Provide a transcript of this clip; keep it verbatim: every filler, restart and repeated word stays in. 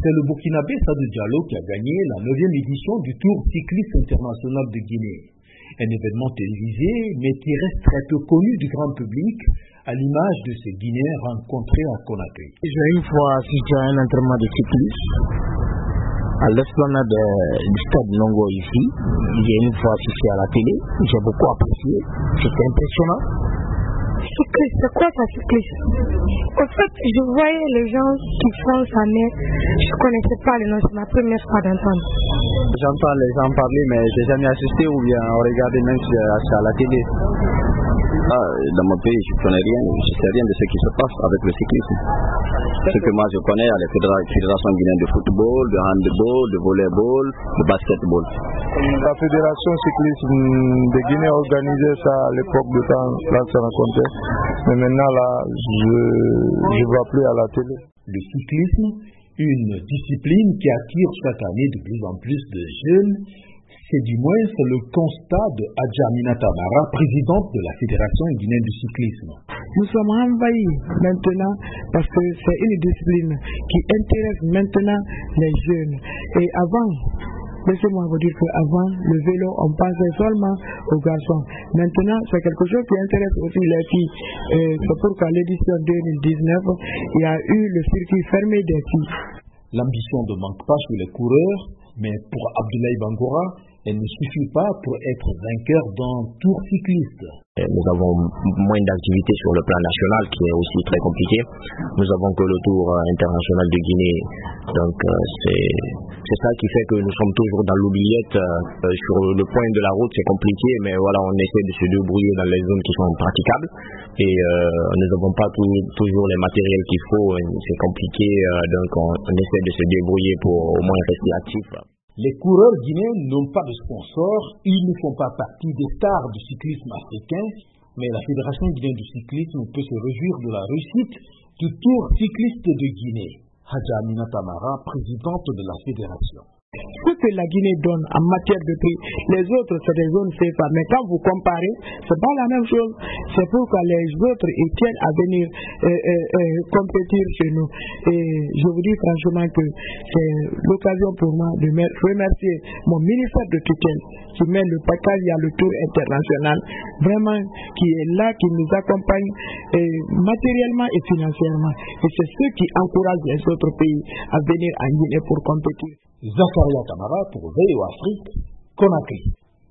C'est le Burkinabé Sadou Diallo qui a gagné la neuvième édition du Tour cycliste international de Guinée. Un événement télévisé, mais qui reste très peu connu du grand public, à l'image de ces Guinéens rencontrés à Conakry. J'ai une fois assisté à un entraînement de cyclisme à l'esplanade du stade Nongo ici. J'ai une fois assisté à la télé, j'ai beaucoup apprécié, c'était impressionnant. Cycliste, c'est quoi ça, cycliste? En fait, je voyais les gens qui font ça, mais je ne connaissais pas le nom, c'est ma première fois d'entendre. J'entends les gens parler, mais je n'ai jamais assisté ou bien regardé même si c'est à la télé. Ah, dans mon pays, je ne connais rien, je ne sais rien de ce qui se passe avec le cyclisme. Ce que moi je connais à la Fédération guinéenne de football, de handball, de volleyball, de basketball. La Fédération cyclisme de Guinée organisait ça à l'époque de temps, là ça racontait. Mais maintenant là, je ne vois plus à la télé. Le cyclisme, une discipline qui attire chaque année de plus en plus de jeunes, c'est du moins le constat de Adja Aminata Mara, présidente de la Fédération guinéenne du cyclisme. Nous sommes envahis maintenant parce que c'est une discipline qui intéresse maintenant les jeunes. Et avant, laissez-moi vous dire qu'avant, le vélo, on pensait seulement aux garçons. Maintenant, c'est quelque chose qui intéresse aussi les filles. Et c'est pourquoi l'édition deux mille dix-neuf, il y a eu le circuit fermé des filles. L'ambition ne manque pas chez les coureurs, mais pour Abdoulaye Bangora, elle ne suffit pas pour être vainqueur d'un tour cycliste. Nous avons moins d'activités sur le plan national qui est aussi très compliqué. Nous avons que le tour international de Guinée. Donc c'est ça qui fait que nous sommes toujours dans l'oubliette. Sur le point de la route c'est compliqué, mais voilà, on essaie de se débrouiller dans les zones qui sont praticables. Et euh, nous n'avons pas tout, toujours les matériels qu'il faut, c'est compliqué, donc on, on essaie de se débrouiller pour au moins rester actif. Les coureurs guinéens n'ont pas de sponsors, ils ne font pas partie des stars du cyclisme africain, mais la Fédération guinéenne du cyclisme peut se réjouir de la réussite du Tour cycliste de Guinée. Adja Aminata Mara, présidente de la Fédération. Ce que la Guinée donne en matière de prix, les autres c'est des zones C F A, mais quand vous comparez, c'est pas la même chose. C'est pourquoi les autres ils tiennent à venir euh, euh, euh, compétir chez nous. Et je vous dis franchement que c'est l'occasion pour moi de remercier mon ministère de tutelle qui met le package à le Tour international, vraiment qui est là, qui nous accompagne euh, matériellement et financièrement. Et c'est ce qui encourage les autres pays à venir en Guinée pour compétir. Zakaria Kamara pour V O Afrique, Conakry.